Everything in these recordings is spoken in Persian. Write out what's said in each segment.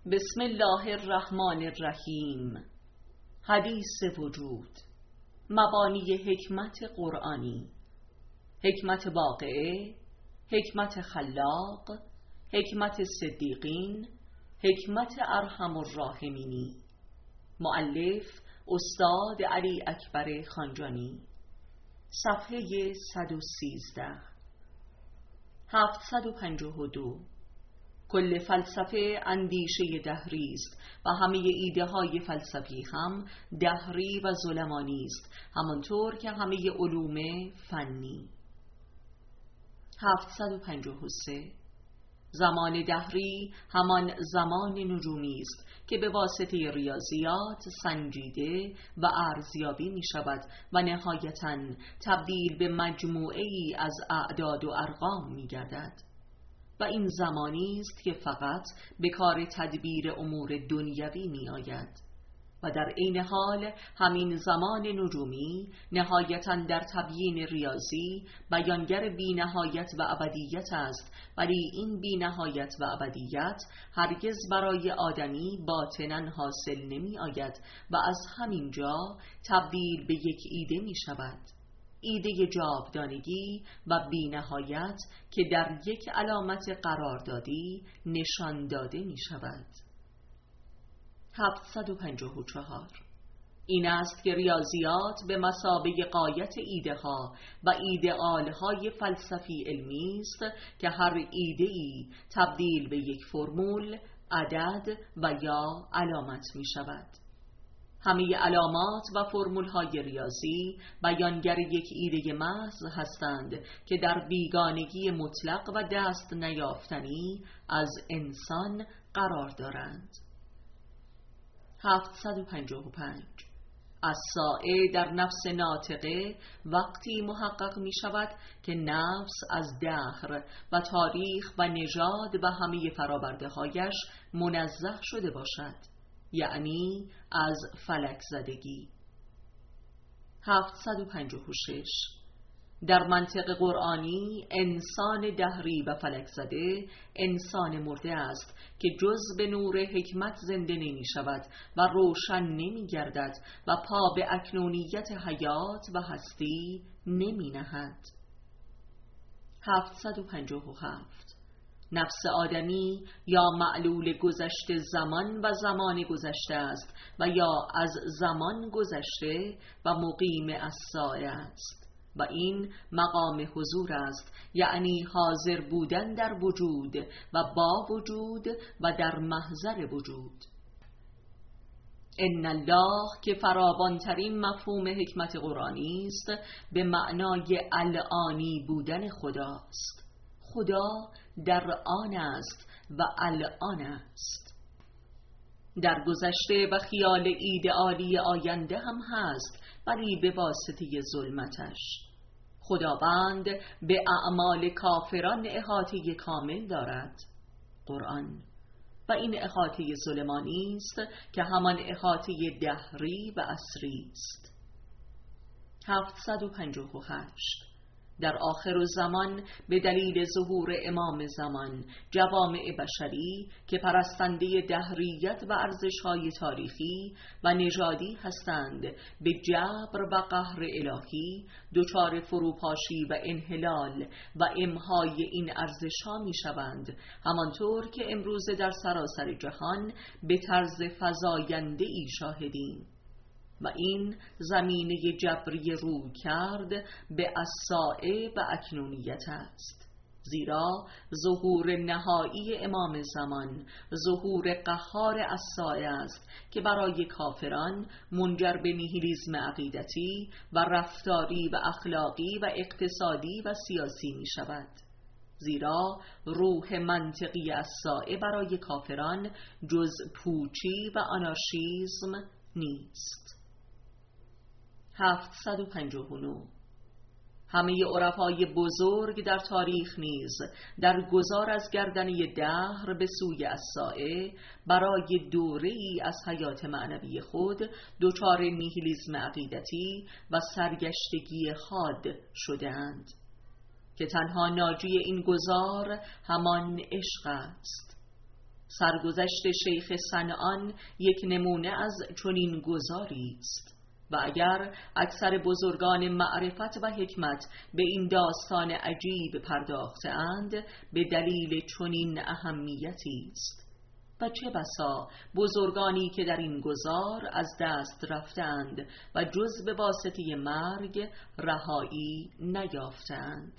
بسم الله الرحمن الرحیم. حدیث وجود، مبانی حکمت قرآنی، حکمت واقعه، حکمت خلاق، حکمت صدیقین، حکمت ارحم الراحمینی. مؤلف استاد علی اکبر خانجانی. صفحه 113. 752. کل فلسفه اندیشه دهری است و همه ایده های فلسفی هم دهری و ظلمانی است، همانطور که همه علوم فنی. 753. زمان دهری همان زمان نجومی است که به واسطه ریاضیات سنجیده و ارزیابی می شود و نهایتاً تبدیل به مجموعه ای از اعداد و ارقام می گردد. و این زمانی است که فقط به کار تدبیر امور دنیوی می آید و در عین حال همین زمان نجومی نهایتاً در تبیین ریاضی بیانگر بی‌نهایت و ابدیت است، ولی این بی‌نهایت و ابدیت هرگز برای آدمی باطناً حاصل نمی آید و از همین جا تبدیل به یک ایده می شود، ایده جاودانگی و بی‌نهایت که در یک علامت قراردادی نشان داده می شود. 754. این است که ریاضیات به مثابه غایت ایده ها و ایدئال های فلسفی علمی است که هر ایده ای تبدیل به یک فرمول، عدد و یا علامت می شود. همه علامات و فرمول‌های ریاضی بیانگر یک ایده محض هستند که در بیگانگی مطلق و دست نیافتنی از انسان قرار دارند. 755. الساعه در نفس ناطقه وقتی محقق می شود که نفس از دهر و تاریخ و نژاد و همه فرآورده هایش منزه شده باشد، یعنی از فلک زدگی. 756. در منطق قرآنی انسان دهری و فلک زده انسان مرده است که جز به نور حکمت زنده نمی شود و روشن نمی گردد و پا به اکنونیت حیات و هستی نمی نهد. 757. نفس آدمی یا معلول گذشته زمان و زمان گذشته است و یا از زمان گذشته و مقیم الساعه است و این مقام حضور است، یعنی حاضر بودن در وجود و با وجود و در محضر وجود. ان الله که فراوانترین مفهوم حکمت قرآنی است به معنای الانی بودن خداست. خدا در آن است و الان است. در گذشته و خیال ایدئالی آینده هم هست، ولی به واسطه ظلمتش. خداوند به اعمال کافران احاطه کامل دارد، قرآن، و این احاطه ظلمانی است که همان احاطه دهری و عصری است. 758. در آخر زمان به دلیل ظهور امام زمان جوامع بشری که پرستنده دهریت و ارزش‌های تاریخی و نژادی هستند به جبر و قهر الهی دچار فروپاشی و انحلال و امحای این ارزش‌ها می‌شوند، همانطور که امروز در سراسر جهان به طرز فزاینده‌ای شاهدیم. و این زمینه جبری رو کرد به الساعه و اکنونیت است، زیرا ظهور نهایی امام زمان ظهور قهار الساعه است که برای کافران منجر به نیهیلیسم عقیدتی و رفتاری و اخلاقی و اقتصادی و سیاسی می شود، زیرا روح منطقی الساعه برای کافران جز پوچی و آنارشیسم نیست. 759. همه عرفای بزرگ در تاریخ نیز در گذار از گردنه دهر به سوی الساعه برای دوره‌ای از حیات معنوی خود دچار نیهیلیسم عقیدتی و سرگشتگی حاد شده‌اند که تنها ناجی این گذار همان عشق است. سرگذشت شیخ صنعان یک نمونه از چنین گذاری است و اگر اکثر بزرگان معرفت و حکمت به این داستان عجیب پرداختند به دلیل چنین اهمیتی است و چه بسا بزرگانی که در این گذار از دست رفتند و جز به واسطه مرگ رهایی نیافتند.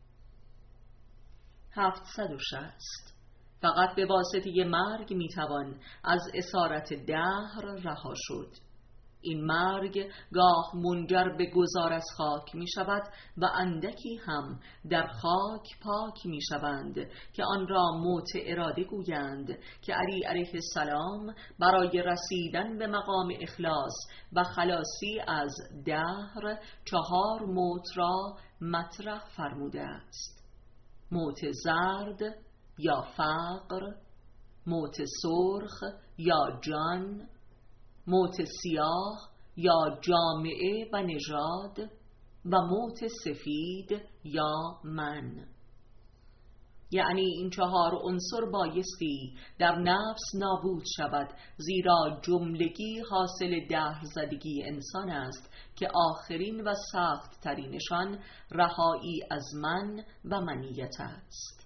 760. فقط به واسطه مرگ میتوان از اسارت دهر رها شد. این مرگ گاه منجر به گذار از خاک می شود و اندکی هم در خاک پاک می شوند که آن را موت اراده گویند که علی علیه السلام برای رسیدن به مقام اخلاص و خلاصی از دهر 4 موت را مطرح فرموده است: موت زرد یا فقر، موت سرخ یا جان، موت سیاه یا جامعه و نژاد و موت سفید یا من. یعنی این 4 عنصر بایستی در نفس نابود شود، زیرا جملگی حاصل دهر زدگی انسان است که آخرین و سخت ترینشان رهایی از من و منیت است.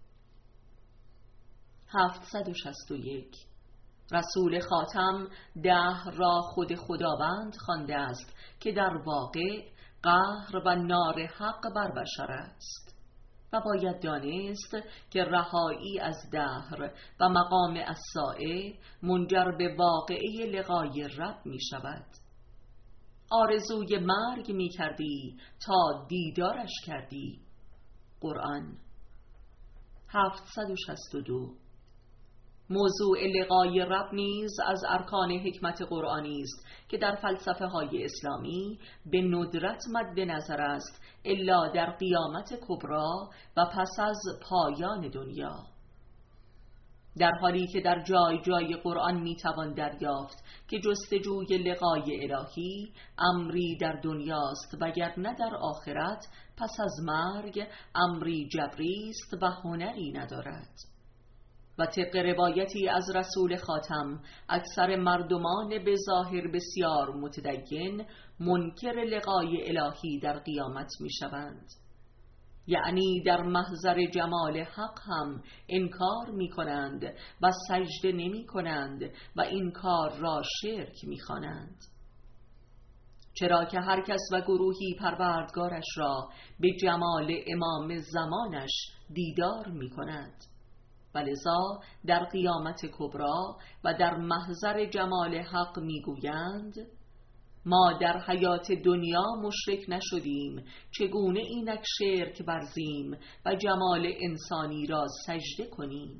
761. رسول خاتم دهر را خود خداوند خوانده است که در واقع قهر و نار حق بر بشر است و باید دانست که رهایی از دهر و مقام الساعه منجر به واقعه لقای رب می شود. آرزوی مرگ می کردی تا دیدارش کردی. قرآن. 762. موضوع لقای رب نیز از ارکان حکمت قرآنی است که در فلسفه های اسلامی به ندرت مد نظر است الا در قیامت کبری و پس از پایان دنیا، در حالی که در جای جای قرآن میتوان دریافت که جستجوی لقای الهی امری در دنیاست وگرنه در آخرت پس از مرگ امری جبری است و هنری ندارد. و طبق روایتی از رسول خاتم اکثر مردمان به ظاهر بسیار متدین منکر لقای الهی در قیامت می شوند. یعنی در محضر جمال حق هم انکار می کنند و سجده نمی کنند و این کار را شرک می خوانند. چرا که هر کس و گروهی پروردگارش را به جمال امام زمانش دیدار می کند. ولذا در قیامت کبری و در محضر جمال حق میگویند ما در حیات دنیا مشرک نشدیم، چگونه اینک شرک ورزیم و جمال انسانی را سجده کنیم.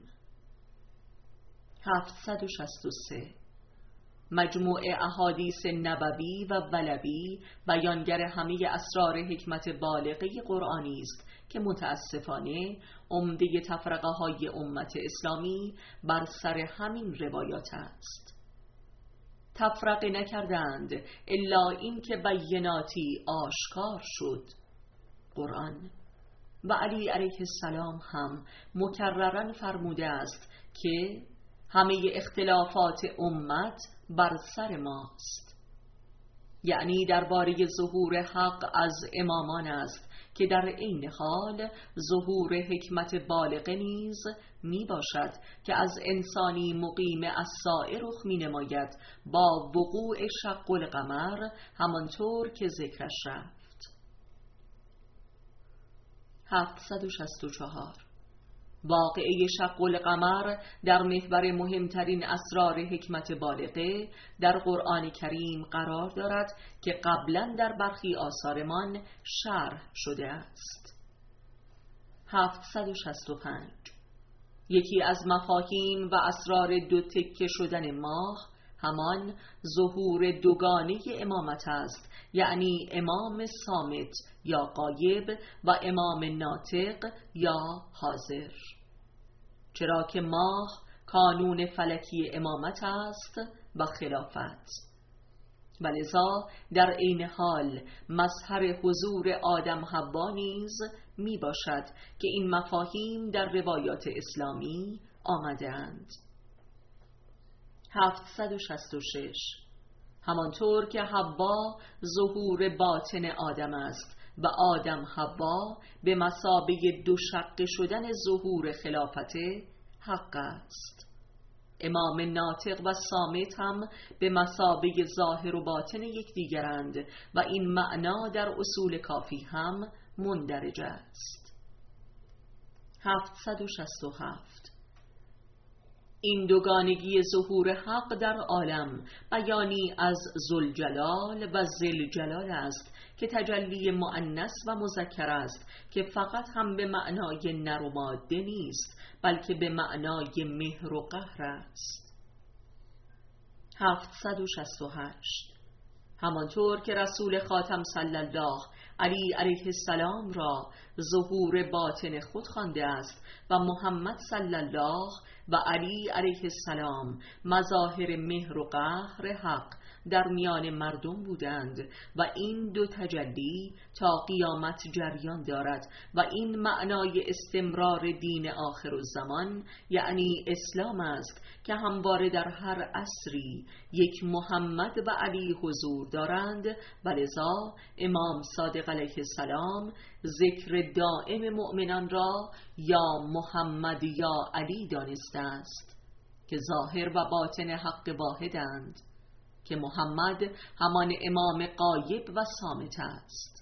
763. مجموع احادیث نبوی و ولوی بیانگر همه اسرار حکمت بالغه قرآنی است که متاسفانه عمده تفرقه های امت اسلامی بر سر همین روایات است. تفرقه نکردند الا این که بیناتی آشکار شد. قرآن. و علی علیه السلام هم مکررن فرموده است که همه اختلافات امت بر سر ماست، یعنی درباره ظهور حق از امامان است که در عین حال ظهور حکمت بالغه نیز می باشد که از انسانی مقیم الساعه رخ می نماید با وقوع شق القمر، همانطور که ذکرش رفت. 764. واقعه شق القمر در محور مهمترین اسرار حکمت بالغه در قرآن کریم قرار دارد که قبلا در برخی آثارمان شرح شده است. 765. یکی از مفاهیم و اسرار 2 تکه شدن ماه همان ظهور دوگانه امامت است، یعنی امام صامت یا غایب و امام ناطق یا حاضر، چرا که ماه کانون فلکی امامت است و خلافت. ولذا در عین حال مظهر حضور آدم حوا نیز می باشد که این مفاهیم در روایات اسلامی آمده اند. 766 همانطور که حوا ظهور باطن آدم است و آدم حوا به مثابه دو شقه شدن ظهور خلافت حق است. امام ناطق و صامت هم به مثابه ظاهر و باطن یکدیگرند و این معنا در اصول کافی هم مندرج است. 767 این دوگانگی ظهور حق در عالم بیانی از ذوالجلال و ذوالجلال است که تجلی مؤنث و مذکر است که فقط هم به معنای نر و ماده نیست بلکه به معنای مهر و قهر است. 768 همانطور که رسول خاتم صلی الله علی علیه السلام را ظهور باطن خود خوانده است و محمد صلی الله و علی علیه السلام مظاهر مهر و قهر حق در میان مردم بودند و این دو تجلی تا قیامت جریان دارد و این معنای استمرار دین آخر الزمان یعنی اسلام است که همواره در هر عصری یک محمد و علی حضور دارند و لذا امام صادق علیه السلام ذکر دائم مؤمنان را یا محمد یا علی دانسته است که ظاهر و باطن حق واحدند که محمد همان امام غایب و صامت است.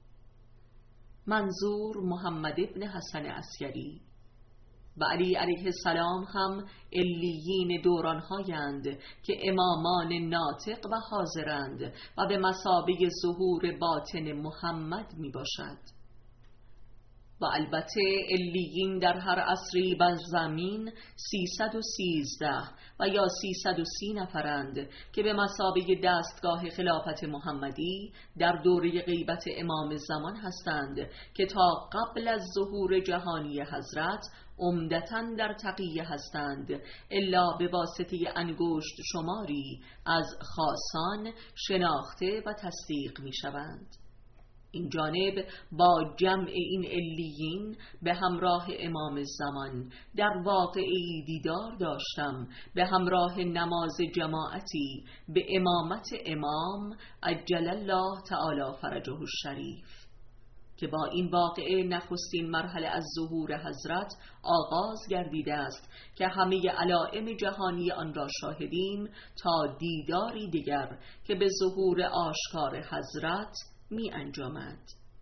منظور محمد ابن حسن عسکری و علی علیه السلام هم علیین دورانهایند که امامان ناطق و حاضرند و به مثابه ظهور باطن محمد می باشد. و البته علیین در هر عصری بر زمین 313 و یا 330 نفرند که به مثابه دستگاه خلافت محمدی در دوره غیبت امام زمان هستند که تا قبل از ظهور جهانی حضرت عمدتاً در تقیه هستند الا به واسطه انگشت شماری از خاصان شناخته و تصدیق می شوند. این جانب با جمع این علیین به همراه امام زمان در واقعی دیدار داشتم به همراه نماز جماعتی به امامت امام عجل الله تعالی فرجه الشریف که با این واقعه نخستین مرحله از ظهور حضرت آغاز گردیده است که همه علائم جهانی آن را شاهدیم تا دیداری دیگر که به ظهور آشکار حضرت می انجامد.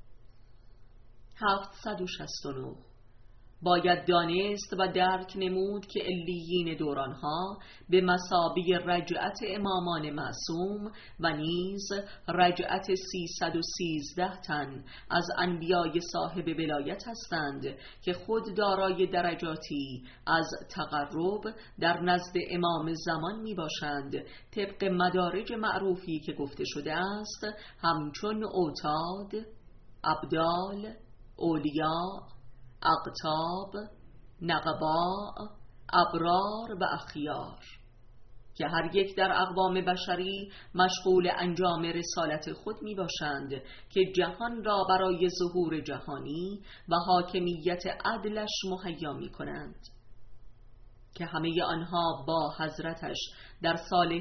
769 باید دانست و درک نمود که علیین دورانها به مثابه رجعت امامان معصوم و نیز رجعت 313 تن از انبیای صاحب ولایت هستند که خود دارای درجاتی از تقرب در نزد امام زمان می باشند طبق مدارج معروفی که گفته شده است همچون اوتاد، ابدال، اولیا، اقطاب، نقباء، ابرار و اخیار که هر یک در اقوام بشری مشغول انجام رسالت خود می باشند که جهان را برای ظهور جهانی و حاکمیت عدلش مهیا می کنند که همه آنها با حضرتش در سال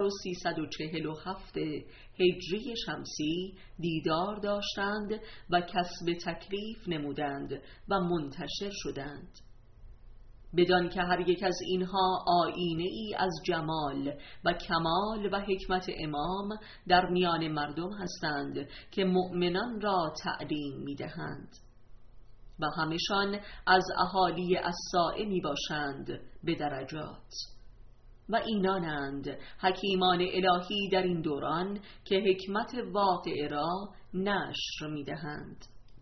1347 هجری شمسی دیدار داشتند و کسب تکلیف نمودند و منتشر شدند بدان که هر یک از اینها آیینه ای از جمال و کمال و حکمت امام در میان مردم هستند که مؤمنان را تعلیم می دهند و همشان از اهالی الساعه می باشند به درجات و اینانند حکیمان الهی در این دوران که حکمت واقعه را نشر می دهند.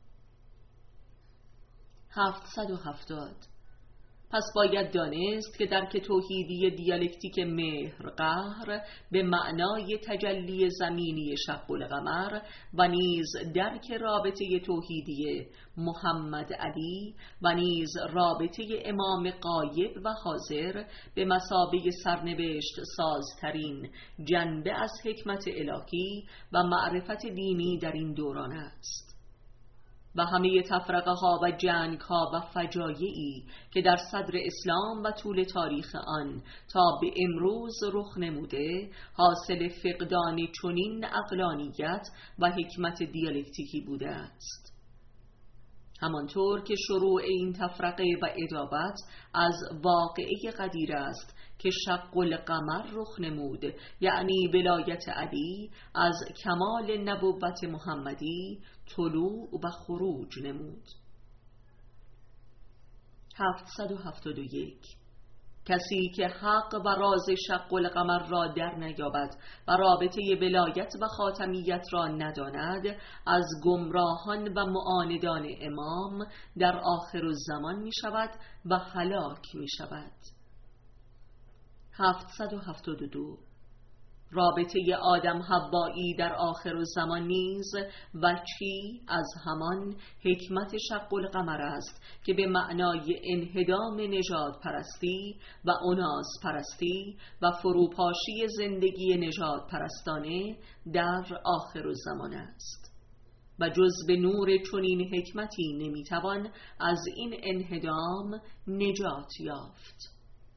770 پس باید دانست که درک توحیدی دیالکتیک مهر قهر به معنای تجلی زمینی شق القمر و نیز درک رابطه توحیدی محمد علی و نیز رابطه امام غایب و حاضر به مثابه سرنوشت سازترین جنبه از حکمت الهی و معرفت دینی در این دوران است و همه تفرقه ها و جنگ ها و فجایعی که در صدر اسلام و طول تاریخ آن تا به امروز رخ نموده حاصل فقدان چنین عقلانیت و حکمت دیالکتیکی بوده است. همانطور که شروع این تفرقه و ادابت از واقعه قدیر است که شق القمر رخ نمود، یعنی ولایت علی از کمال نبوت محمدی طلوع و خروج نمود. 771 کسی که حق و راز شق القمر را در نیابد و رابطه ولایت و خاتمیت را نداند، از گمراهان و معاندان امام در آخر الزمان می شود و هلاک می شود. 772 رابطه آدم حوایی در آخر الزمان نیز وجهی از همان حکمت شق القمر است که به معنای انهدام نژاد پرستی و اناس پرستی و فروپاشی زندگی نژاد پرستانه در آخر الزمان است و جز به نور چنین حکمتی نمیتوان از این انهدام نجات یافت.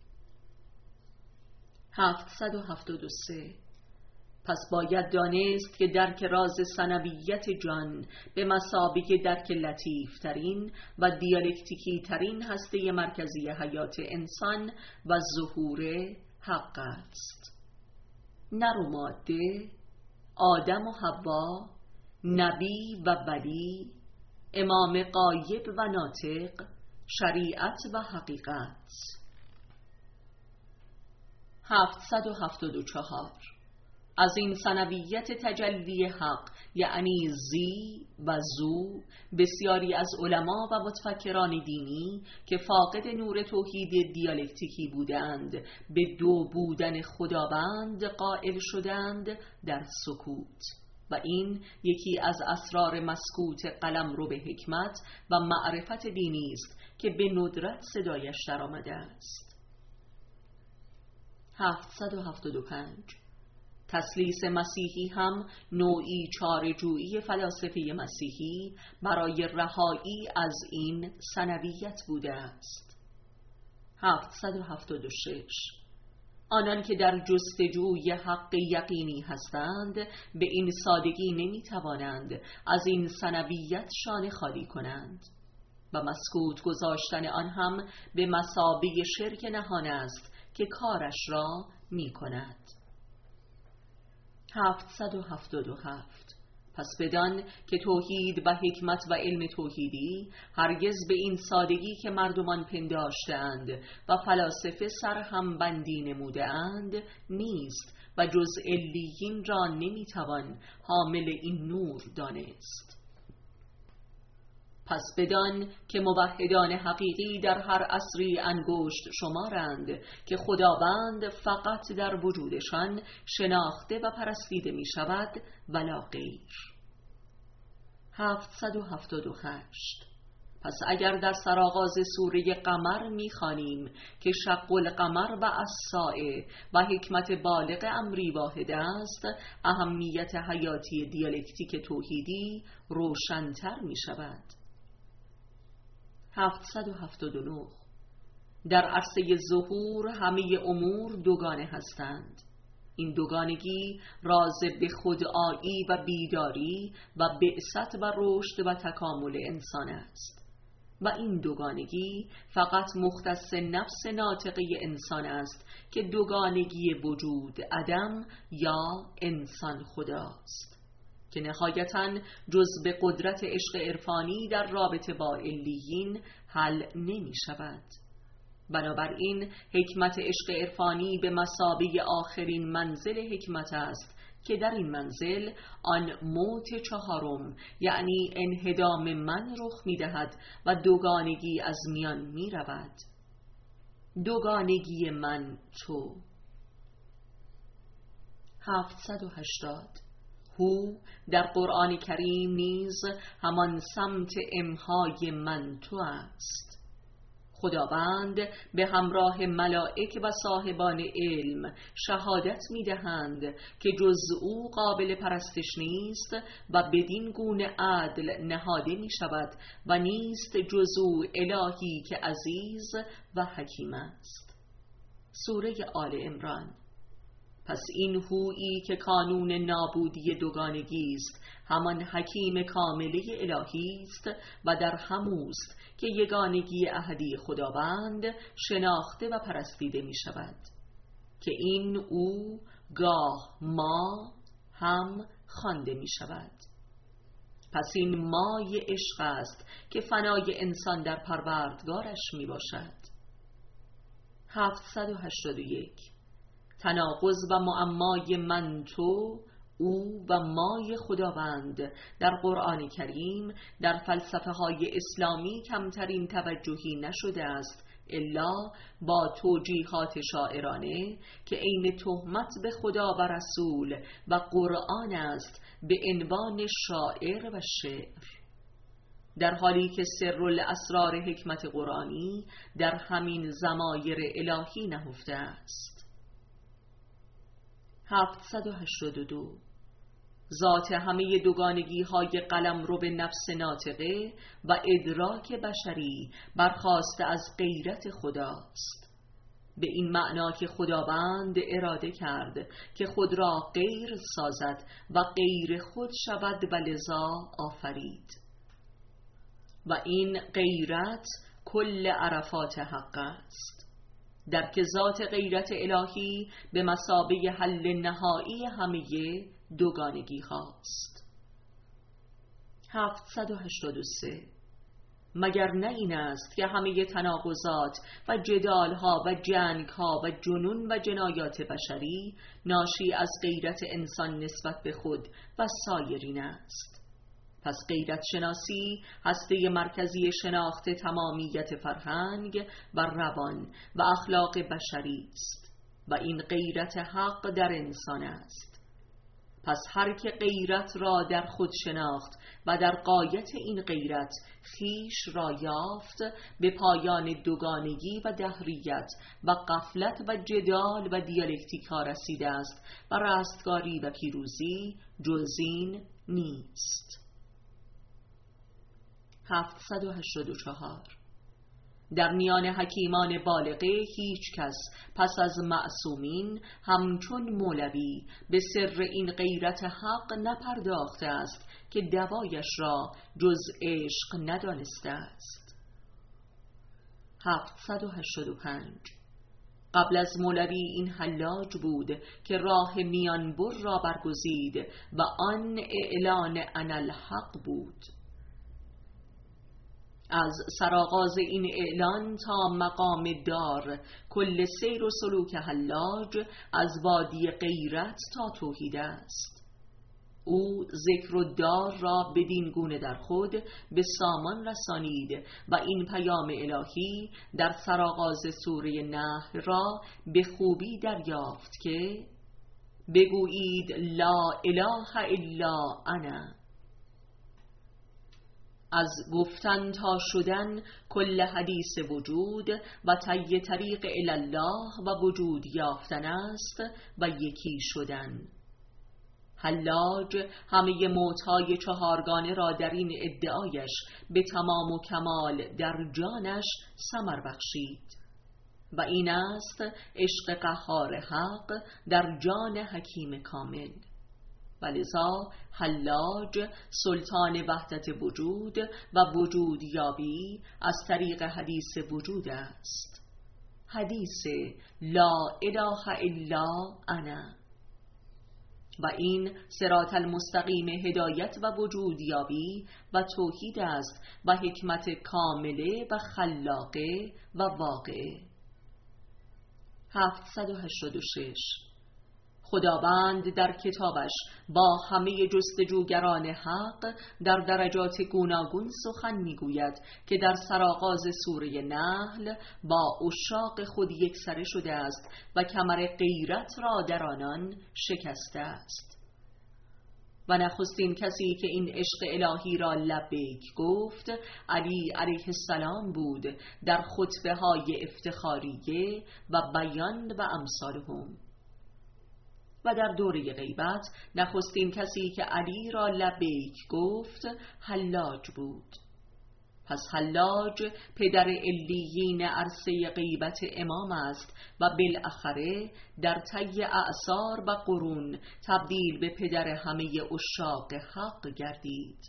773 پس باید دانست که درک راز ثنویت جان به مثابه درک لطیف ترین و دیالکتیکی ترین هسته مرکزی حیات انسان و ظهور حق است. نر و ماده، آدم و حوا، نبی و ولی، امام غایب و ناطق، شریعت و حقیقت. 774 از این ثنویت تجلی حق یعنی زی و زو بسیاری از علما و متفکران دینی که فاقد نور توحید دیالکتیکی بودند به دو بودن خداوند قائل شدند در سکوت، و این یکی از اسرار مسکوت قلمرو به حکمت و معرفت دینی است که به ندرت صدایش در آمده است. 775 تسلیس مسیحی هم نوعی چاره‌جویی فلاسفه مسیحی برای رهایی از این ثنویت بوده است. 776 آنان که در جستجوی حق یقینی هستند به این سادگی نمیتوانند از این ثنویت شانه خالی کنند و مسکوت گذاشتن آن هم به مثابه شرک نهان است که کارش را می کند. 777 پس بدان که توحید و حکمت و علم توحیدی هرگز به این سادگی که مردمان پنداشتند و فلاسفه سرهم بندی نموده اند نیست و جز علیین را نمیتوان حامل این نور دانست. پس بدان که موحدان حقیقی در هر عصری انگشت شمارند که خداوند فقط در وجودشان شناخته و پرستیده می شود ولا غیر. 778 پس اگر در سرآغاز سوره قمر می‌خوانیم که شق القمر و الساعه و حکمت بالغ امری واحد است، اهمیت حیاتی دیالکتیک توحیدی روشن‌تر می شود. 779 در عرصه ظهور همه امور دوگانه هستند. این دوگانگی راز به خودآیی و بیداری و بعثت و رشد و تکامل انسان است و این دوگانگی فقط مختص نفس ناطقه انسان است که دوگانگی وجود عدم یا انسان خداست که نهایتاً جز به قدرت عشق عرفانی در رابطه با علیین حل نمی شود. بنابراین حکمت عشق عرفانی به مثابه آخرین منزل حکمت است که در این منزل آن موت چهارم یعنی انهدام من رخ می دهد و دوگانگی از میان می رود. دوگانگی من تو. 780 هو در قرآن کریم نیز همان سمت امهای من تو است. خداوند به همراه ملائک و صاحبان علم شهادت می‌دهند که جز او قابل پرستش نیست و بدین گونه عدل نهاده می‌شود و نیست جز او الهی که عزیز و حکیم است. سوره آل عمران. پس این هویی که کانون نابودی دوگانگی است همان حکیم کامله الهی است و در هموست که یگانگی احدی خداوند شناخته و پرستیده می شود که این او گاه ما هم خوانده می شود. پس این مای عشق است که فنای انسان در پروردگارش می باشد. 781 تناقض و معمای من تو او و مای خداوند در قرآن کریم در فلسفه های اسلامی کمترین توجهی نشده است الا با توجیهات شاعرانه که عین تهمت به خدا و رسول و قرآن است به عنوان شاعر و شعر، در حالی که سر الاسرار حکمت قرآنی در همین ضمایر الهی نهفته است. 782 ذات همه دوگانگی های قلم رو به نفس ناطقه و ادراک بشری برخاسته از غیرت خداست، به این معنا که خداوند اراده کرد که خود را غیر سازد و غیر خود شود و لذا آفرید و این غیرت کل عرفات حق است، در که ذات غیرت الهی به مثابه حل نهایی همه دوگانگی هاست. 783 مگر نه این است که همه تناقضات و جدال ها و جنگ ها و جنون و جنایات بشری ناشی از غیرت انسان نسبت به خود و سایرین است؟ پس غیرت شناسی هسته مرکزی شناخت تمامیت فرهنگ و روان و اخلاق بشری است و این غیرت حق در انسان است. پس هر که غیرت را در خود شناخت و در غایت این غیرت خیش را یافت، به پایان دوگانگی و دهریت و غفلت و جدال و دیالکتیک ها رسیده است و رستگاری و پیروزی جز این نیست. 784 در میان حکیمان بالغه هیچ کس پس از معصومین همچون مولوی به سر این غیرت حق نپرداخته است که دوایش را جز عشق ندانسته است. 785 قبل از مولوی این حلاج بود که راه میانبر را برگزید و آن اعلان انالحق بود. از سرآغاز این اعلان تا مقام دار کل سیر و سلوک حلاج از وادی غیرت تا توحید است. او ذکر و دار را بدین گونه در خود به سامان رسانید و این پیام الهی در سرآغاز سوره نحل را به خوبی دریافت که بگویید لا اله الا انا. از گفتن تا شدن کل حدیث وجود و طی طریق الله و وجود یافتن است و یکی شدن. حلاج همه موتهای چهارگانه را در این ادعایش به تمام و کمال در جانش ثمر بخشید و این است عشق قهار حق در جان حکیم کامل. ولذا حلاج سلطان وحدت وجود و وجود یابی از طریق حدیث وجود است، حدیث لا اله الا انا، و این صراط المستقیم هدایت و وجود یابی و توحید است و حکمت کامله و خلاقه و واقعه. 786 خداوند در کتابش با همه جستجوگران حق در درجات گوناگون سخن میگوید که در سرآغاز سوره نحل با عشاق خود یکسره شده است و کمر غیرت را در آنان شکسته است. و نخستین کسی که این عشق الهی را لبیک گفت علی علیه السلام بود در خطبه های افتخاریه و بیان و امثالهم. و در دوره غیبت نخستین کسی که علی را لبیک گفت حلاج بود. پس حلاج پدر علیین عرصه غیبت امام است و بالاخره در طی اعصار و قرون تبدیل به پدر همه عشاق حق گردید.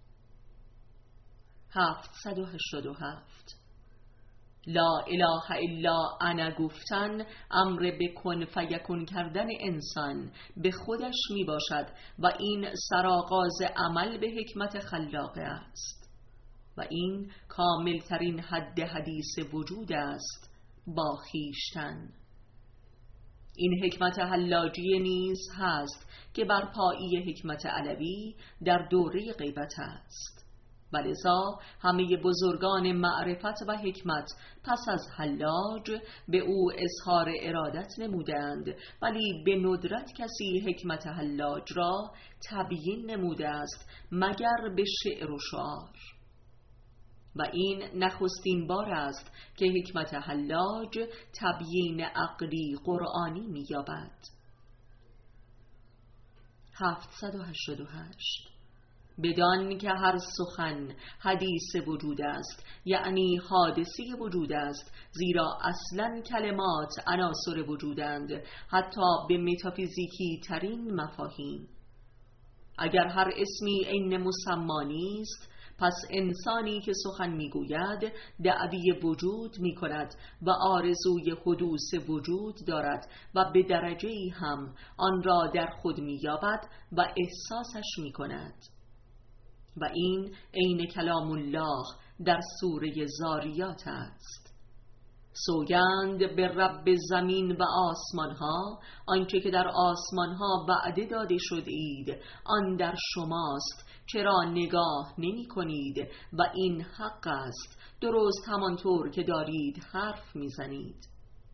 787 لا اله الا انا گفتن امر به کن فیکون کردن انسان به خودش می باشد و این سرآغاز عمل به حکمت خلاقه است و این کاملترین حد حدیث وجود است با خویشتن. این حکمت حلاجی نیز هست که بر پایی حکمت علوی در دوره غیبت است و لذا همه بزرگان معرفت و حکمت پس از حلاج به او اظهار ارادت نمودند، ولی به ندرت کسی حکمت حلاج را تبیین نموده است مگر به شعر و شعار و این نخستین بار است که حکمت حلاج تبیین عقلی قرآنی می‌یابد. 788 بدان که هر سخن حدیث وجود است، یعنی حادثی وجود است، زیرا اصلا کلمات عناصر وجودند حتی به متافیزیکی ترین مفاهیم. اگر هر اسمی عین مسمی است، پس انسانی که سخن میگوید دعوی وجود میکند و آرزوی حدوث وجود دارد و به درجه‌ای هم آن را در خود مییابد و احساسش میکند و این عین کلام الله در سوره زاریات است. سوگند به رب زمین و آسمان ها، آنچه که در آسمان ها وعده داده شدید آن در شماست، چرا نگاه نمی کنید و این حق است، درست همانطور که دارید حرف می زنید.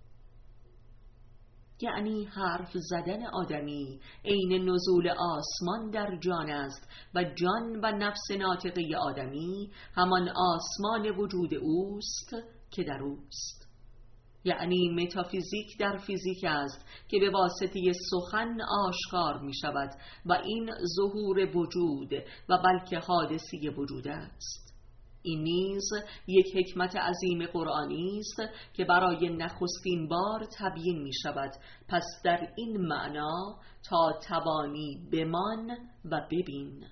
یعنی حرف زدن آدمی عین نزول آسمان در جان است و جان و نفس ناطقه آدمی همان آسمان وجود اوست که در اوست. یعنی متافیزیک در فیزیک است که به واسطه سخن آشکار می شود و این ظهور وجود و بلکه حادثی وجود است. این نیز یک حکمت عظیم قرآنی است که برای نخستین بار تبیین می شود. پس در این معنا تا توانی بمان و ببین.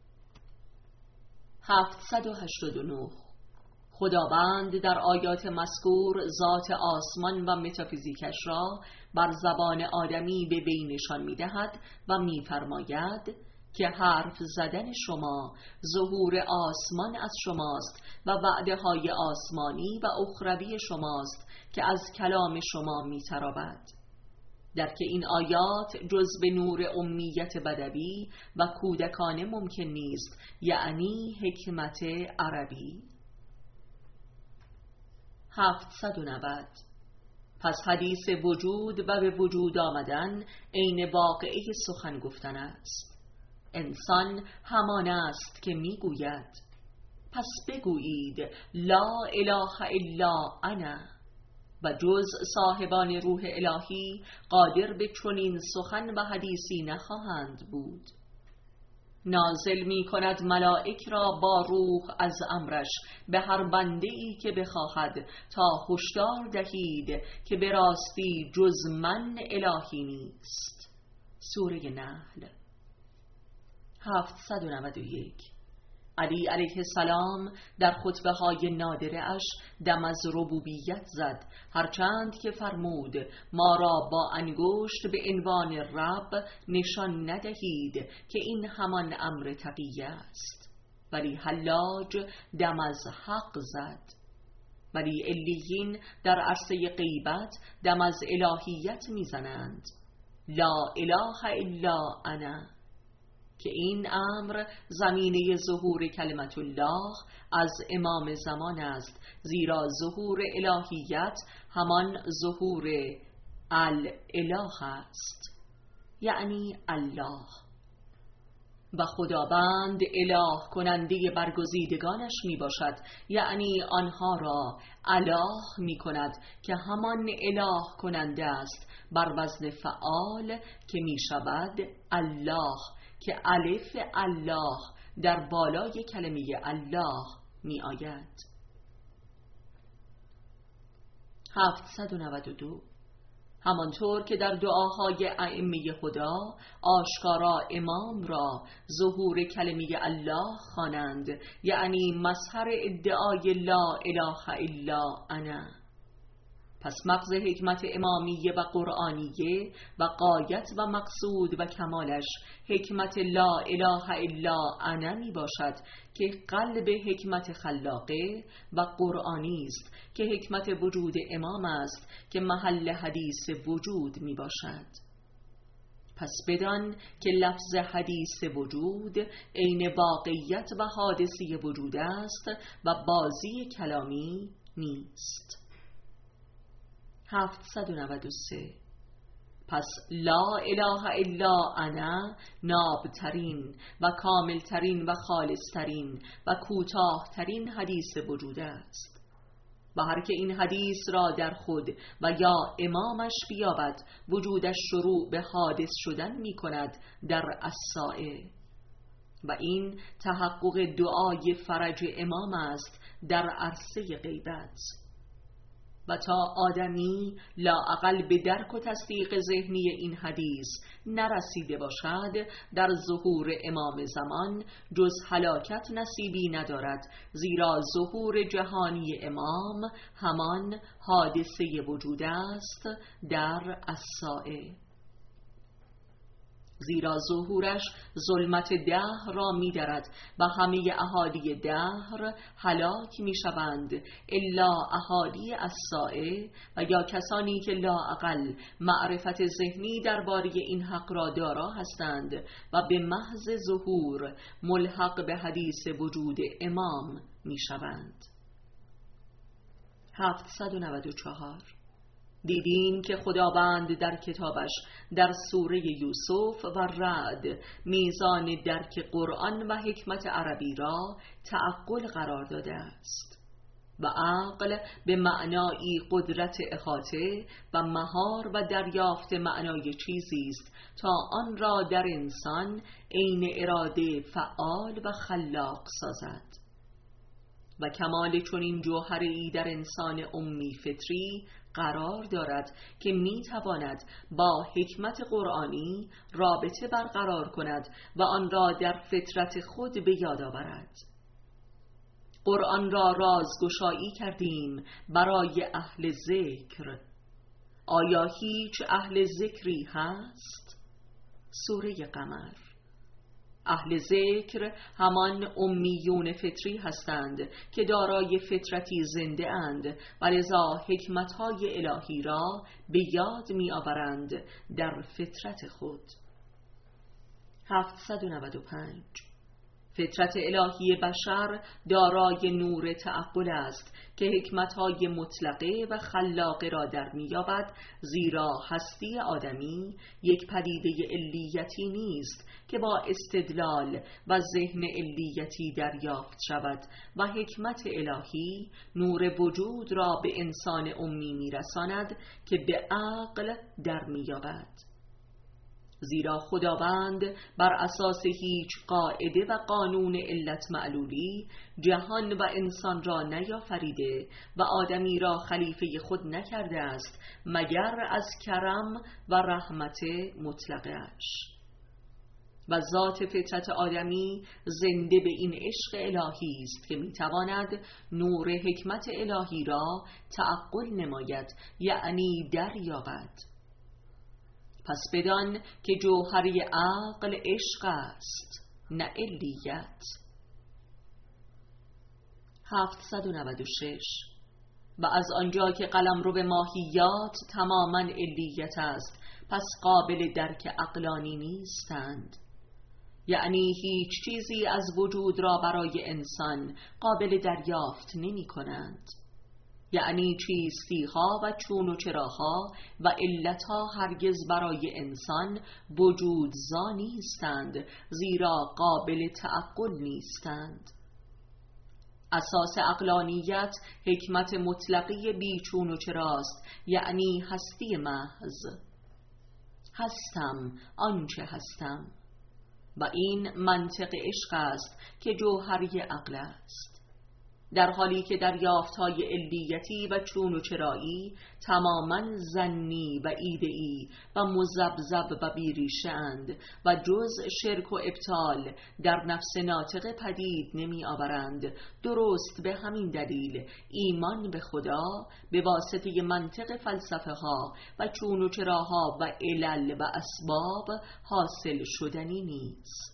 789 خداوند در آیات مذکور ذات آسمان و متافیزیکش را بر زبان آدمی به وی نشان می دهد و می فرماید که حرف زدن شما ظهور آسمان از شماست و وعده های آسمانی و اخروی شماست که از کلام شما می تراود. در که این آیات جز به نور امیت بدوی و کودکانه ممکن نیست، یعنی حکمت عربی. 790 پس حدیث وجود و به وجود آمدن عین واقعه سخن گفتن است. انسان همان است که میگوید پس بگویید لا اله الا انا، و جز صاحبان روح الهی قادر به چنین سخن و حدیثی نخواهند بود. نازل می کند ملائک را با روح از امرش به هر بنده‌ای که بخواهد تا هشدار دهید که به راستی جز من الهی نیست. سوره نحل. 791 علی علیه السلام در خطبه های نادره اش دم از ربوبیت زد، هرچند که فرمود ما را با انگشت به عنوان رب نشان ندهید که این همان امر تقیه است، ولی حلاج دم از حق زد. ولی علیین در عرصه غیبت دم از الهیت میزنند، لا اله الا انا، که این امر زمینه ظهور کلمت الله از امام زمان است، زیرا ظهور الهیت همان ظهور الاله است، یعنی الله. و خداوند اله کننده برگزیدگانش می باشد، یعنی آنها را اله می کند که همان اله کننده است بر وزن فعال که می شود الله، که الف الله در بالای کلمه الله می آید. 792 همانطور که در دعاهای ائمه هدا آشکارا امام را ظهور کلمه الله خوانند، یعنی مظهر ادعای لا اله الا انا. پس مغز حکمت امامیه و قرآنیه و غایت و مقصود و کمالش حکمت لا اله الا انا می باشد که قلب حکمت خلاقه و قرآنی است که حکمت وجود امام است که محل حدیث وجود می باشد. پس بدان که لفظ حدیث وجود عین واقعیت و حادثی وجود است و بازی کلامی نیست. 793 پس لا اله الا انا نابترین و کاملترین و خالصترین و کوتاهترین حدیث وجود است و هر که این حدیث را در خود و یا امامش بیابد وجودش شروع به حادث شدن می کند در الساعه و این تحقق دعای فرج امام است در عرصه غیبت. و تا آدمی لااقل به درک و تصدیق ذهنی این حدیث نرسیده باشد در ظهور امام زمان جز هلاکت نصیبی ندارد، زیرا ظهور جهانی امام همان حادثه وجود است در الساعه، زیرا ظهورش ظلمت دهر را می درد و همه اهالی دهر هلاک می شوند الا اهالی الساعه و یا کسانی که لااقل معرفت ذهنی درباره این حق را دارا هستند و به محض ظهور ملحق به حدیث وجود امام می شوند. 794 دیدیم که خداوند در کتابش در سوره یوسف و رعد میزان درک قرآن و حکمت عربی را تعقل قرار داده است و عقل به معنایی قدرت احاطه و مهار و دریافت معنای چیزی است تا آن را در انسان عین اراده فعال و خلاق سازد و کمال چنین جوهری در انسان امی فطری قرار دارد که می تواند با حکمت قرآنی رابطه برقرار کند و آن را در فطرت خود به یاد آورد. قرآن را رازگشایی کردیم برای اهل ذکر. آیا هیچ اهل ذکری هست؟ سوره قمر. اهل ذکر همان امیون فطری هستند که دارای فطرتی زنده اند و لذا حکمتهای الهی را به یاد می آورند در فطرت خود. 795 فطرت الهی بشر دارای نور تعقل است که حکمتهای مطلقه و خلاقه را در می‌یابد، زیرا هستی آدمی یک پدیده علیتی نیست که با استدلال و ذهن علیتی دریافت شود و حکمت الهی نور وجود را به انسان امی می‌رساند که به عقل در می‌یابد. زیرا خداوند بر اساس هیچ قاعده و قانون علت معلولی جهان و انسان را نیافریده و آدمی را خلیفه خود نکرده است مگر از کرم و رحمت مطلقش. و ذات فطرت آدمی زنده به این عشق الهی است که میتواند نور حکمت الهی را تعقل نماید، یعنی دریابد. پس بدان که جوهری عقل عشق است، نه علیت. 796 و از آنجا که قلمرو ماهیات تماما علیت است، پس قابل درک عقلانی نیستند، یعنی هیچ چیزی از وجود را برای انسان قابل دریافت نمی کنند. یعنی چیستی ها و چون و چراها و علت ها هرگز برای انسان وجودزا نیستند، زیرا قابل تعقل نیستند. اساس عقلانیت حکمت مطلقی بیچون و چراست، یعنی هستی محض. هستم آنچه هستم، و این منطق عشق است که جوهری عقل است. در حالی که دریافت‌های علیتی و چون و چرایی تماماً ظنی و ایده‌ای و مذبذب و بیریشه اند و جز شرک و ابطال در نفس ناطق پدید نمی آورند، درست به همین دلیل ایمان به خدا به واسطه منطق فلسفه ها و چون و چراها و علل و اسباب حاصل شدنی نیست.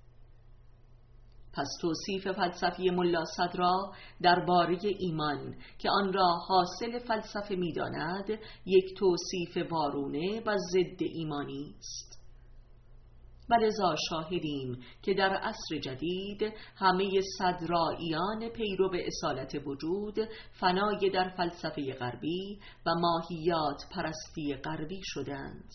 پس توصیف فلسفی ملا صدرا درباره ایمان که آن را حاصل فلسفه می داند، یک توصیف وارونه و ضد ایمانی است. ولذا شاهدیم که در عصر جدید همه صدراییان پیرو اصالت وجود فنای در فلسفه غربی و ماهیات پرستی غربی شدند،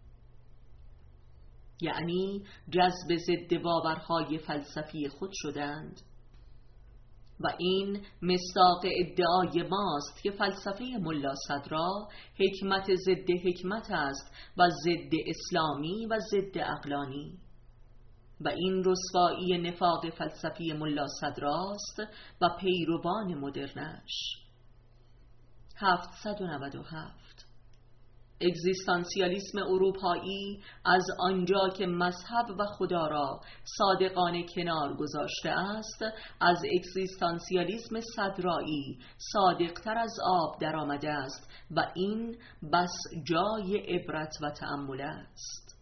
یعنی جذب ضد باورهای فلسفی خود شدند. و این مصداق ادعای ماست که فلسفه ملا صدرا حکمت ضد حکمت است و ضد اسلامی و ضد عقلانی. و این رسوایی نفاق فلسفی ملا صدراست و پیروان مدرنش. 797 اگزیستانسیالیسم اروپایی از آنجا که مذهب و خدا را صادقانه کنار گذاشته است، از اگزیستانسیالیسم صدرایی صادقتر از آب در آمده است و این بس جای عبرت و تأمل است.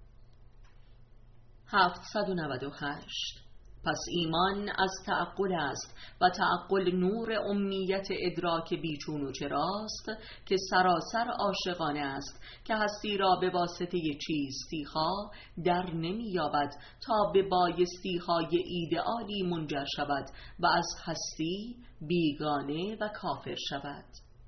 798 پس ایمان از تعقل است و تعقل نور امیت ادراک بیچون و چراست که سراسر عاشقانه است، که هستی را به واسطه چیستی ها در نمی یابد تا به بایستی های ایدئالی منجر شود و از هستی بیگانه و کافر شود.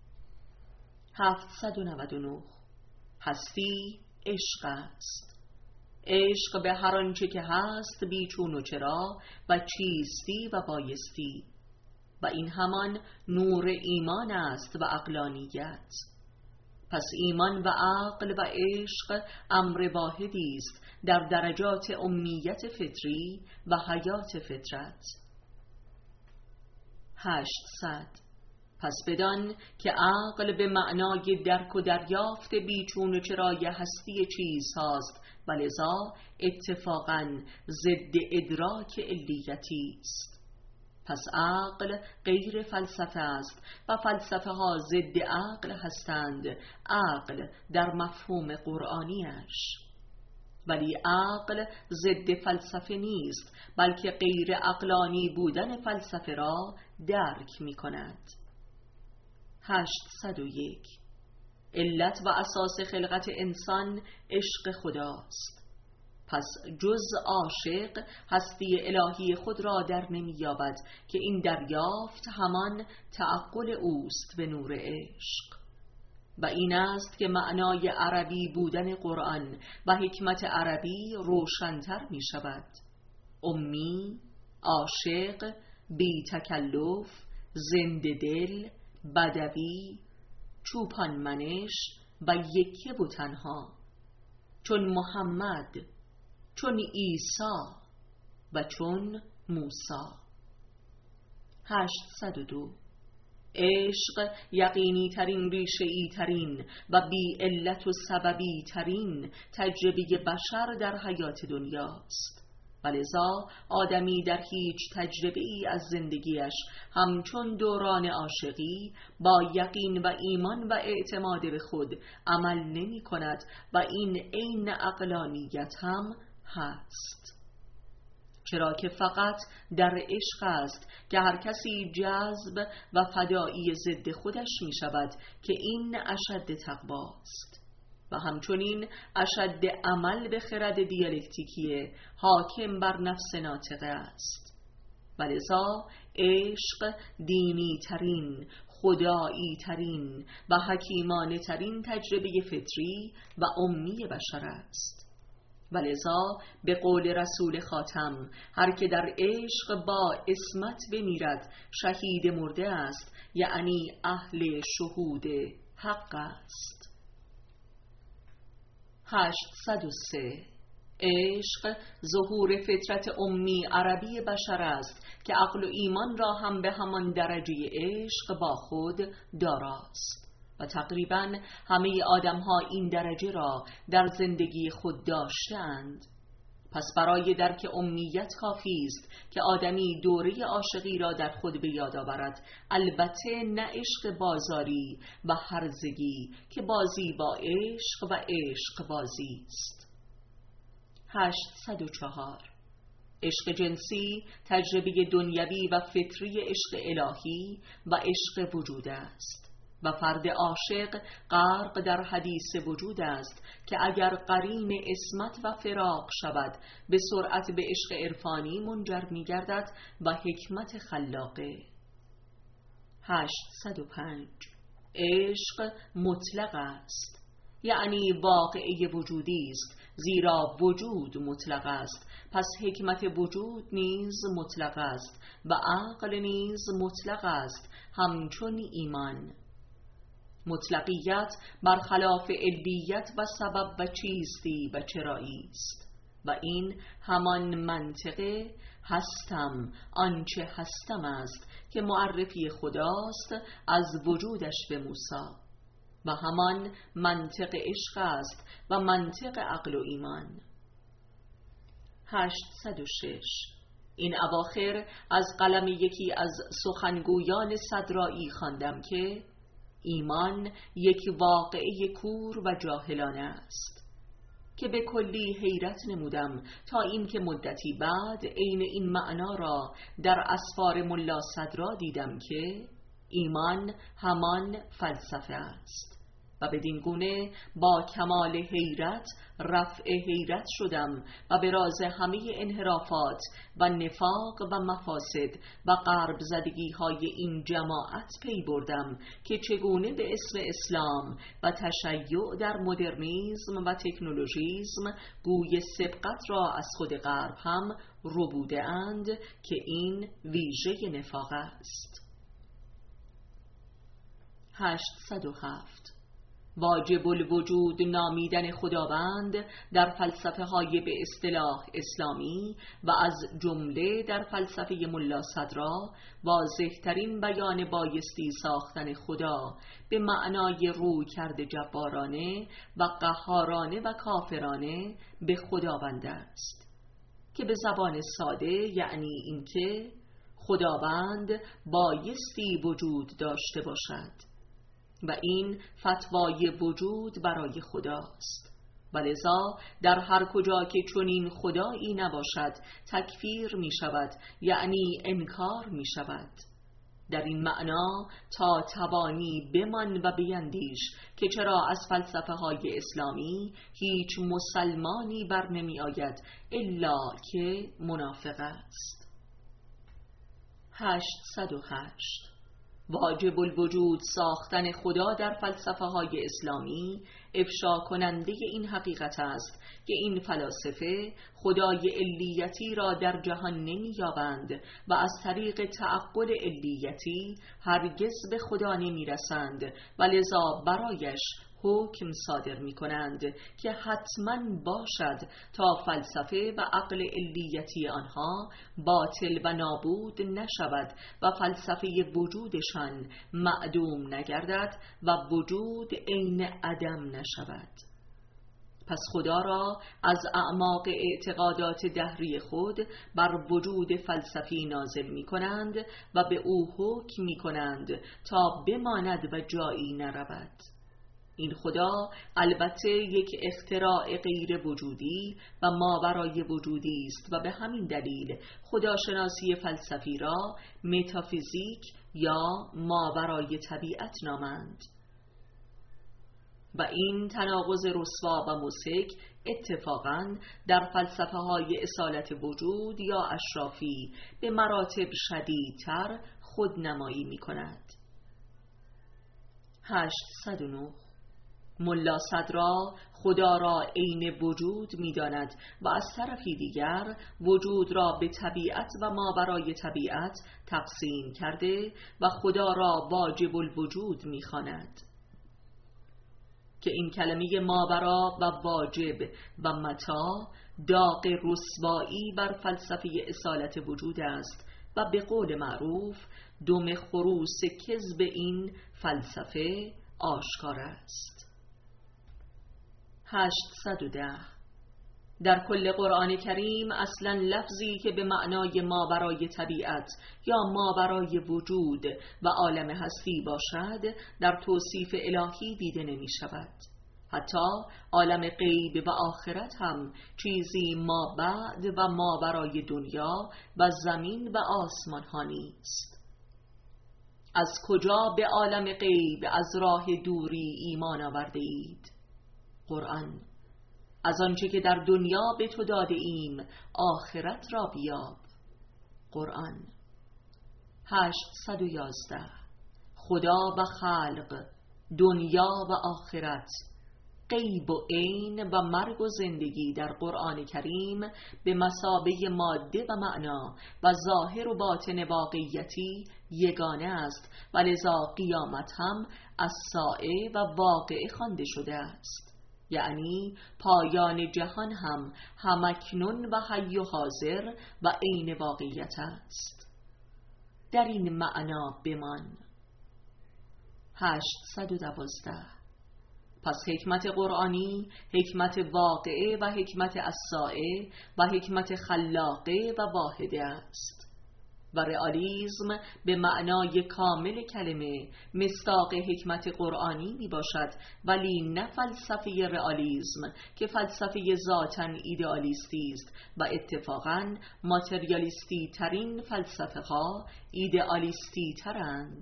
799 هستی عشق است. عشق به هر آنچه که هست بیچون و چرا و چیستی و بایستی، و این همان نور ایمان است و عقلانیت. پس ایمان و عقل و عشق امر واحدی است در درجات امیت فطری و حیات فطرت. 800 پس بدان که عقل به معنای درک و دریافت بیچون و چرای هستی چیز هاست و لذا اتفاقاً ضد ادراک علیتی است. پس عقل غیر فلسفه است و فلسفه ها ضد عقل هستند، عقل در مفهوم قرآنیش. ولی عقل ضد فلسفه نیست، بلکه غیر عقلانی بودن فلسفه را درک می کند. 801 علت و اساس خلقت انسان عشق خداست. پس جز عاشق هستی الهی خود را در نمی یابد که این دریافت همان تعقل اوست به نور عشق. و این است که معنای عربی بودن قرآن و حکمت عربی روشن‌تر می شود. امی، عاشق، بی تکلف، زنده دل، بدوی، چوپان منش و یکه و تنها، چون محمد، چون عیسی و چون موسی. 802 عشق یقینی ترین، ریشه‌ای ترین و بی علت و سببی ترین تجربه بشر در حیات دنیاست. ولذا آدمی در هیچ تجربه ای از زندگیش همچون دوران عاشقی با یقین و ایمان و اعتماد به خود عمل نمی کند و این عین عقلانیت هم هست. چرا که فقط در عشق است که هر کسی جذب و فدایی ضد خودش می شود که این اشد تقواست و همچنین اشد عمل به خرد دیالکتیکی حاکم بر نفس ناطقه است. ولذا عشق دینی ترین، خدایی ترین و حکیمانه ترین تجربه فطری و امی بشر است. ولذا به قول رسول خاتم هر که در عشق با عصمت بمیرد شهید مرده است، یعنی اهل شهود حق است. 803 عشق ظهور فطرت امی عربی بشر است که عقل و ایمان را هم به همان درجه عشق با خود داراست و تقریباً همه آدم‌ها این درجه را در زندگی خود داشته‌اند. پس برای درک امیت کافی است که آدمی دوره عاشقی را در خود به یاد آورد، البته نه عشق بازاری و هرزگی که بازی با عشق و عشق بازی است. 804 عشق جنسی تجربه دنیوی و فطری عشق الهی و عشق وجود است و فرد عاشق غرق در حدیث وجود است که اگر قرین عصمت و فراق شود به سرعت به عشق عرفانی منجر می گردد و حکمت خلاقه. 805 عشق مطلق است، یعنی واقعه وجودی است، زیرا وجود مطلق است، پس حکمت وجود نیز مطلق است و عقل نیز مطلق است، همچون ایمان. مطلقیت برخلاف علبیت و سبب و چیستی و چرایی است و این همان منطقه هستم آنچه هستم است که معرفی خداست از وجودش به موسی و همان منطق عشق است و منطق عقل و ایمان. 806 این اواخر از قلم یکی از سخنگویان صدرائی خواندم که ایمان یک واقعه کور و جاهلانه است که به کلی حیرت نمودم تا اینکه مدتی بعد عین این معنا را در اسفار ملا صدرا دیدم که ایمان همان فلسفه است و بدین گونه با کمال حیرت رفع حیرت شدم و به راز همه انحرافات و نفاق و مفاسد و غرب زدگی های این جماعت پی بردم که چگونه به اسم اسلام و تشیع در مدرنیسم و تکنولوژیسم گوی سبقت را از خود غرب هم ربوده اند که این ویژه نفاق است. 807 واجب الوجود نامیدن خداوند در فلسفه های به اصطلاح اسلامی و از جمله در فلسفه ملا صدرا واضح ترین بیان بایستی ساختن خدا به معنای روی کرده جبارانه و قهارانه و کافرانه به خداوند است که به زبان ساده یعنی اینکه خداوند بایستی وجود داشته باشد و این فتوای وجود برای خداست و لذا در هر کجا که چنین خدایی نباشد تکفیر می شود، یعنی انکار می شود. در این معنا تا توانی بمان و بیندیش که چرا از فلسفه های اسلامی هیچ مسلمانی بر نمی آید الا که منافق است. 808 واجب الوجود ساختن خدا در فلسفه های اسلامی افشا کننده این حقیقت است که این فلاسفه خدای علیتی را در جهان نمی یابند و از طریق تعقل علیتی هرگز به خدا نمی رسند و لذا برایش حکم صادر می کنند که حتما باشد تا فلسفه و عقل علیتی آنها باطل و نابود نشود و فلسفه وجودشان معدوم نگردد و وجود عین عدم نشود. پس خدا را از اعماق اعتقادات دهری خود بر وجود فلسفی نازل می کنند و به او حکم می کنند تا بماند و جایی نرود. این خدا البته یک اختراع غیر وجودی و ماورای وجودی است و به همین دلیل خداشناسی فلسفی را متافیزیک یا ماورای طبیعت نامند و این تناقض رسوا و مسک اتفاقاً در فلسفه های اصالت وجود یا اشرافی به مراتب شدیدتر خودنمایی می کند. 809 ملا صدرا خدا را عین وجود می‌داند و از طرفی دیگر وجود را به طبیعت و ماورای طبیعت تقسیم کرده و خدا را واجب الوجود می‌خواند که این کلمه ماورا و واجب و متاع داغ رسوایی بر فلسفه اصالت وجود است و به قول معروف دم خروس کذب این فلسفه آشکار است. 810 در کل قرآن کریم اصلا لفظی که به معنای ماورای طبیعت یا ماورای وجود و عالم هستی باشد در توصیف الهی دیده نمی شود. حتی عالم غیب و آخرت هم چیزی ما بعد و ماورای دنیا و زمین و آسمان ها نیست. از کجا به عالم غیب از راه دوری ایمان آورده اید؟ قرآن: از آنچه که در دنیا به تو داده ایم آخرت را بیاب. قرآن. 811 خدا و خلق، دنیا و آخرت، غیب و عین و مرگ و زندگی در قرآن کریم به مثابه ماده و معنا و ظاهر و باطن واقعیتی یگانه است و لذا قیامت هم از ساعه و واقعه خوانده شده است، یعنی پایان جهان هم همکنون و حی و حاضر و عین واقعیت است. در این معنا بمان. 812 پس حکمت قرآنی حکمت واقعه و حکمت الساعه و حکمت خلاقه و واحده است و رئالیسم به معنای کامل کلمه مصداق حکمت قرآنی می باشد، ولی نه فلسفه رئالیسم که فلسفه ذاتاً ایدئالیستی است و اتفاقاً ماتریالیستی ترین فلسفه ها ایدئالیستی ترند.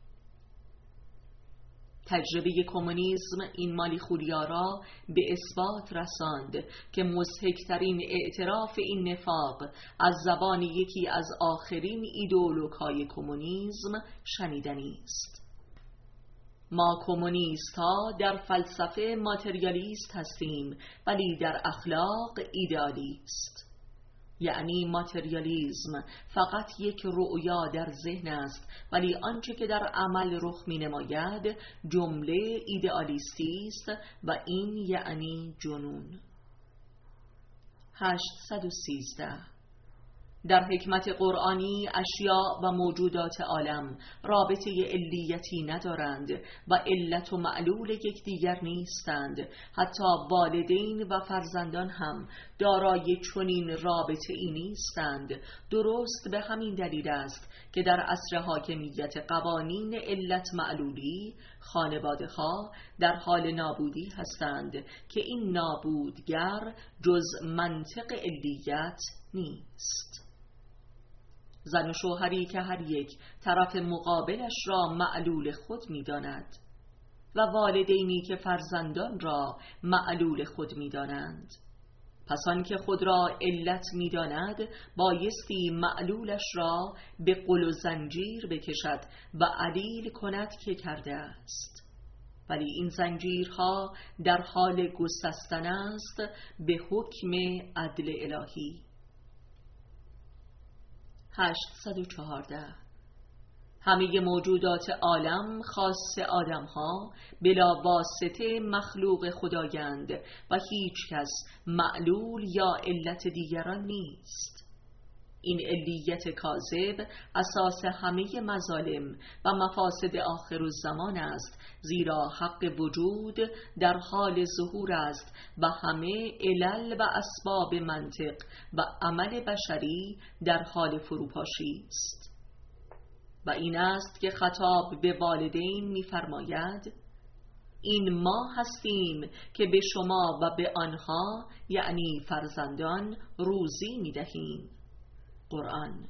تجربه کمونیسم این مالیخولیا را به اثبات رساند که مضحک‌ترین اعتراف این نفاق از زبان یکی از آخرین ایدئولوگ‌های کمونیسم شنیدنی است. ما کمونیست‌ها در فلسفه ماتریالیست هستیم ولی در اخلاق ایدئالیست. یعنی ماتریالیسم فقط یک رؤیا در ذهن است، ولی آنچه که در عمل رخ می نماید جمله ایدئالیستی است و این یعنی جنون. 813 در حکمت قرآنی اشیاء و موجودات عالم رابطه علیتی ندارند و علت و معلول یکدیگر نیستند. حتی والدین و فرزندان هم دارای چنین رابطه ای نیستند. درست به همین دلیل است که در عصر حاکمیت قوانین علت معلولی خانواده ها در حال نابودی هستند که این نابودگر جز منطق علیت نیست. زن و شوهری که هر یک طرف مقابلش را معلول خود می داند و والدینی که فرزندان را معلول خود می دانند. پس آن که خود را علت می داند بایستی معلولش را به قل و زنجیر بکشد و علیل کند که کرده است، ولی این زنجیرها در حال گسستن است به حکم عدل الهی. 814 همه موجودات عالم خاص آدم ها بلا واسطه مخلوق خدایند و هیچ کس معلول یا علت دیگران نیست. این علیت کاذب اساس همه مظالم و مفاسد آخرالزمان است، زیرا حق وجود در حال ظهور است و همه علل و اسباب منطق و عمل بشری در حال فروپاشی است. و این است که خطاب به والدین می‌فرماید: این ما هستیم که به شما و به آنها یعنی فرزندان روزی می‌دهیم. قرآن.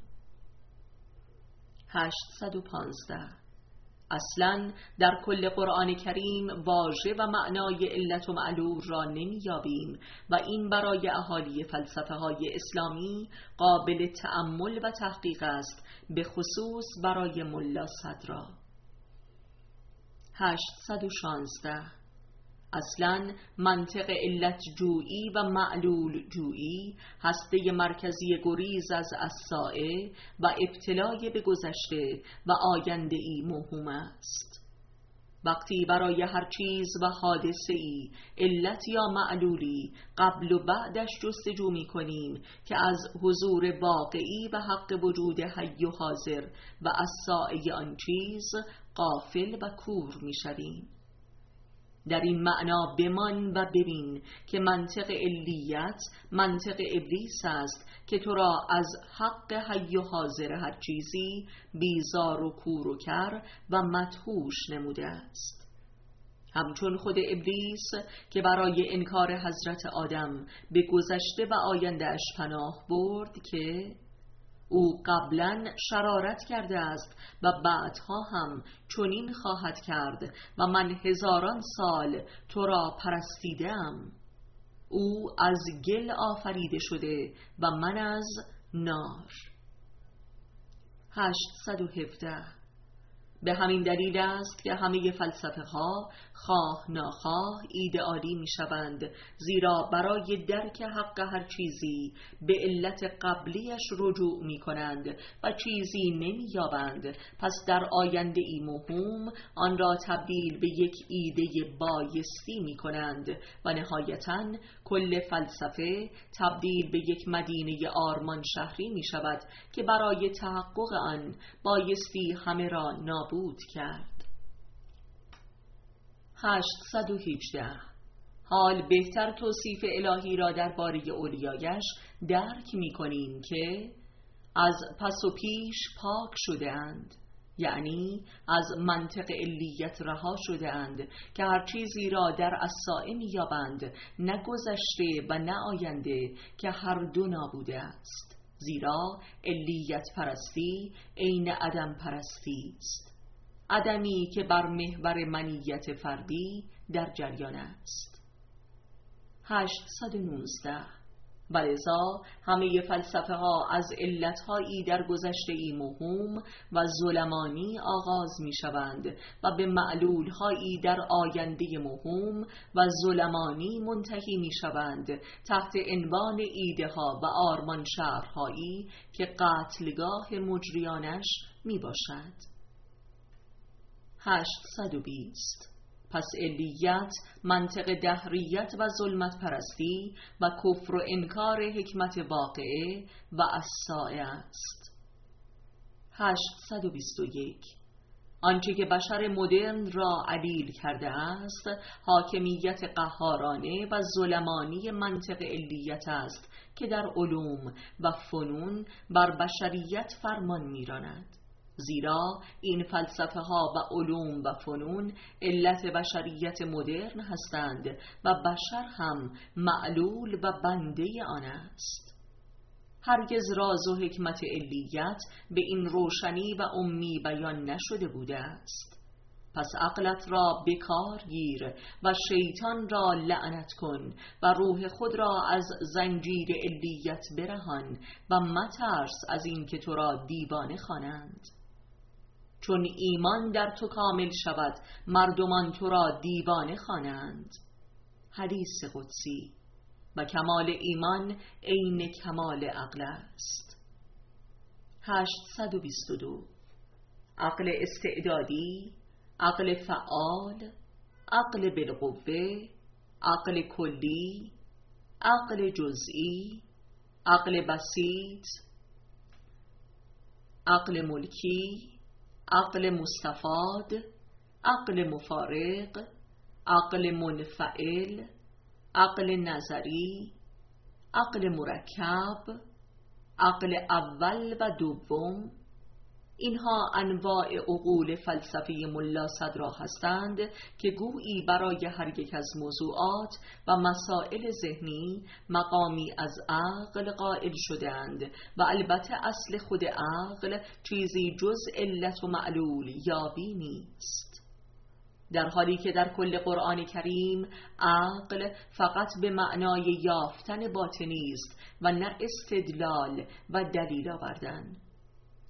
815 اصلاً در کل قرآن کریم واژه و معنای علت و معلول را نمی‌یابیم و این برای اهالی فلسفه های اسلامی قابل تأمل و تحقیق است، به خصوص برای ملا صدرا. 816. اصلاً منطق علت جویی و معلول جویی هسته مرکزی گریز از الساعه و ابتلای به گذشته و آینده‌ای موهوم است. وقتی برای هر چیز و حادثه‌ای علت یا معلولی قبل و بعدش جستجو می کنیم که از حضور واقعی و حق وجود حی و حاضر و الساعه آن چیز غافل و کور می شویم. در این معنا بمان و ببین که منطق علیت منطق ابلیس است که تو را از حق حی و حاضر هر چیزی بیزار و کور و کر و مدهوش نموده است. همچون خود ابلیس که برای انکار حضرت آدم به گذشته و آینده اش پناه برد که او قبلا شرارت کرده است و بعدها هم چنین خواهد کرد و من هزاران سال تو را پرستیدم. او از گل آفریده شده و من از نار. 817. به همین دلیل است که همه فلسفه ها خواه ناخواه ایدئالی می شوند، زیرا برای درک حق هر چیزی به علت قبلیش رجوع می کنند و چیزی نمی یابند. پس در آینده ای موهوم آن را تبدیل به یک ایده بایستی می کنند و نهایتاً کل فلسفه تبدیل به یک مدینه آرمان شهری می شود که برای تحقق آن بایستی همه را نابود کرد. 818. حال بهتر توصیف الهی را درباره اولیایش درک می کنیم که از پس و پیش پاک شده اند، یعنی از منطق علیت رها شده اند که هر چیزی را در الساعه می یابند، نه گذشته و نه آینده که هر دو نابوده است، زیرا علیت پرستی عین عدم پرستی است، عدمی که بر محور منیت فردی در جریان است. 819. ولذا همه فلسفه ها از علتهایی در گذشته ای موهوم و ظلمانی آغاز می شوند و به معلولهایی در آینده موهوم و ظلمانی منتهی می شوند تحت عنوان ایده ها و آرمان شهرهایی که قتلگاه مجریانش می باشد. 820. پس علیت منطق دهریت و ظلمت پرستی و کفر و انکار حکمت واقعه و الساعه است. 821. آنچه که بشر مدرن را علیل کرده است حاکمیت قهارانه و ظلمانی منطق علیت است که در علوم و فنون بر بشریت فرمان می‌راند، زیرا این فلسفه ها و علوم و فنون علت بشریت مدرن هستند و بشر هم معلول و بنده آن است. هرگز راز و حکمت علیت به این روشنی و عمی بیان نشده بوده است. پس عقلت را بکار گیر و شیطان را لعنت کن و روح خود را از زنجیر علیت برهان و مترس از این که تو را دیوانه خوانند. چون ایمان در تو کامل شود مردمان تو را دیوانه خوانند. حدیث قدسی. و کمال ایمان عین کمال عقل است. 822. عقل استعدادی، عقل فعال، عقل بالقوه، عقل کلی، عقل جزئی، عقل بسیط، عقل ملکی، عقل مستفاد، عقل مفارق، عقل منفعل، عقل نظری، عقل مرکب، عقل اول و دوم. اینها انواع عقول فلسفی ملا صدرا هستند که گویی برای هر یک از موضوعات و مسائل ذهنی مقامی از عقل قائل شدند و البته اصل خود عقل چیزی جز علت و معلول یابی نیست، در حالی که در کل قرآن کریم عقل فقط به معنای یافتن باطنی است و نه استدلال و دلیل آوردن.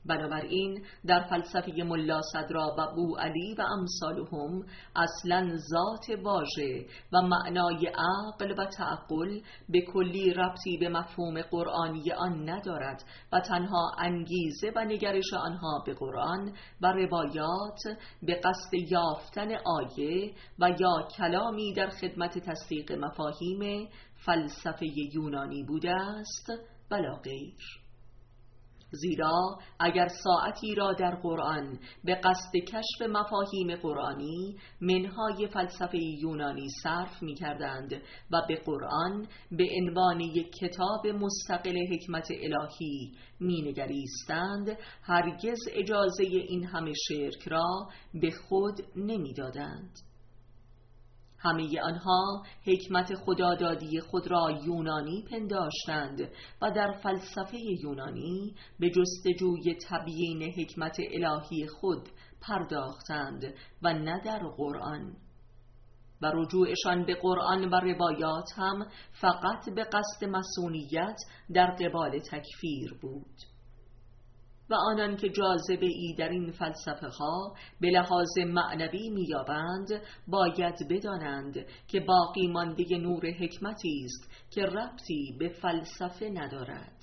بنابراین در فلسفه ملا صدرا و بوعلی و امثالهم اصلا ذات واژه و معنای عقل و تعقل به کلی ربطی به مفهوم قرآنی آن ندارد و تنها انگیزه و نگرش آنها به قرآن و روایات به قصد یافتن آیه و یا کلامی در خدمت تصدیق مفاهیم فلسفه یونانی بوده است ولا غیر. زیرا اگر ساعتی را در قرآن به قصد کشف مفاهیم قرآنی منهای فلسفه یونانی صرف می کردند و به قرآن به عنوان یک کتاب مستقل حکمت الهی می نگریستند، هرگز اجازه این همه شرک را به خود نمی دادند. همه آنها حکمت خدادادی خود را یونانی پنداشتند و در فلسفه یونانی به جستجوی تبیین حکمت الهی خود پرداختند و نه در قرآن، و رجوعشان به قرآن و روایات هم فقط به قصد مصونیت در قبال تکفیر بود. و آنان که جاذبه ای در این فلسفه ها به لحاظ معنوی می‌یابند باید بدانند که باقی مانده نور حکمتی است که ربطی به فلسفه ندارد.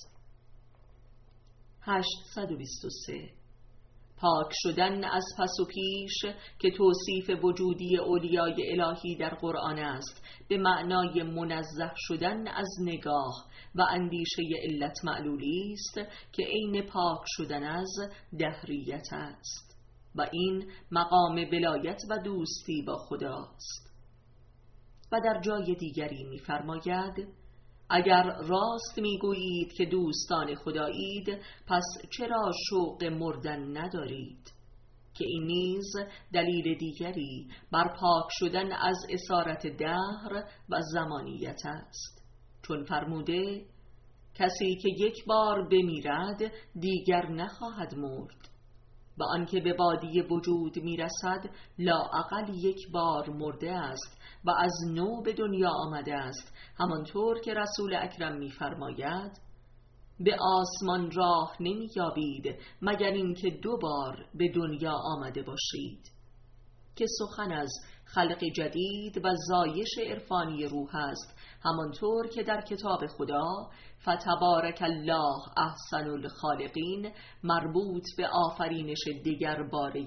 823 پاک شدن از پس و پیش که توصیف وجودی اولیای الهی در قرآن است به معنای منزه شدن از نگاه و اندیشه علت معلولی است که عین پاک شدن از دهریت است و این مقام ولایت و دوستی با خداست. و در جای دیگری می‌فرماید اگر راست میگویید که دوستان خدایید پس چرا شوق مردن ندارید؟ که این نیز دلیل دیگری بر پاک شدن از اسارت دهر و زمانیت است، چون فرموده کسی که یک بار بمیرد دیگر نخواهد مرد و آنکه به وادی وجود میرسد لااقل یک بار مرده است و از نو به دنیا آمده است، همانطور که رسول اکرم می‌فرماید به آسمان راه نمی‌یابید مگر اینکه 2 بار به دنیا آمده باشید، که سخن از خلق جدید و زایش عرفانی روح است، همانطور که در کتاب خدا فتبارک الله احسن الخالقین مربوط به آفرینش دیگر باره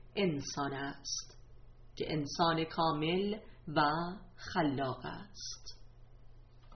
انسان است که انسان کامل و خلاق است.